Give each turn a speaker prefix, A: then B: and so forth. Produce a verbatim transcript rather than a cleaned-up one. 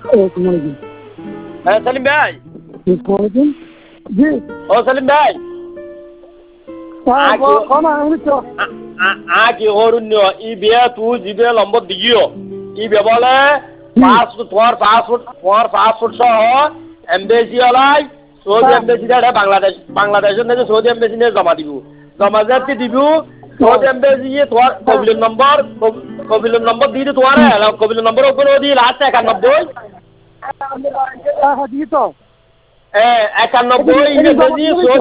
A: হ্যাঁ সেলিম ভাই।
B: জি
A: ও সেলিম ভাই আগে অরুণ্য ই বিয়া তুই জিবে লম্বর দিগিও ই বেবলে পাঁচ তোমার পাসপোর্ট তোমার পাসপোর্ট সহ এমবেসি ওলাই সৌদি এমবেসি এটা বাংলাদেশ বাংলাদেশের নাকি সৌদি এমবেসি নিয়ে জমা দিব জমা যাচ্ছি দিব সৌদি এমবেসি তোমার কবিলের নম্বর কবিলের নম্বর দিয়ে তোমার কবিলের নম্বর ওপরে দিয়ে লাস্ট একানব্বই
B: তো
A: একানব্বই